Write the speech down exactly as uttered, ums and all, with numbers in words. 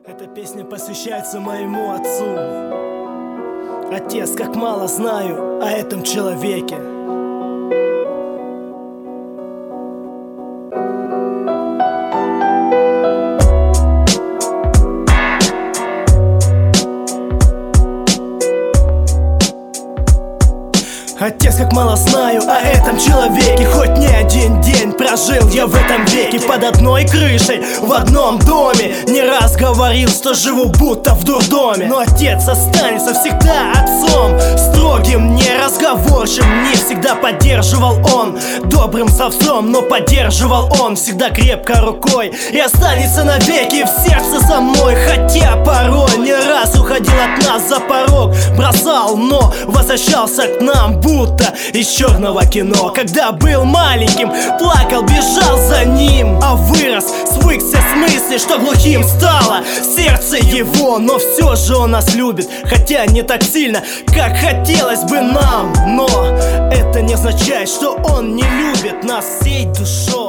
Эта песня посвящается моему отцу. Отец, как мало знаю о этом человеке. Отец, как мало знаю о этом человеке. Хоть не один день прожил я в этом веке под одной крышей, в одном доме. Не раз говорил, что живу будто в дурдоме. Но отец останется всегда отцом, строгим, неразговорчивым. Не всегда поддерживал он добрым совцом, но поддерживал он всегда крепко рукой. И останется навеки в сердце со мной. Хотя порой не раз уходил от нас за порог, бросал, но возвращался к нам будто из черного кино. Когда был маленьким, плакал, бежал за ним, а вырос, свыкся с мыслью, что глухим стало сердце его. Но все же он нас любит, хотя не так сильно, как хотелось бы нам. Но это не означает, что он не любит нас всей душой.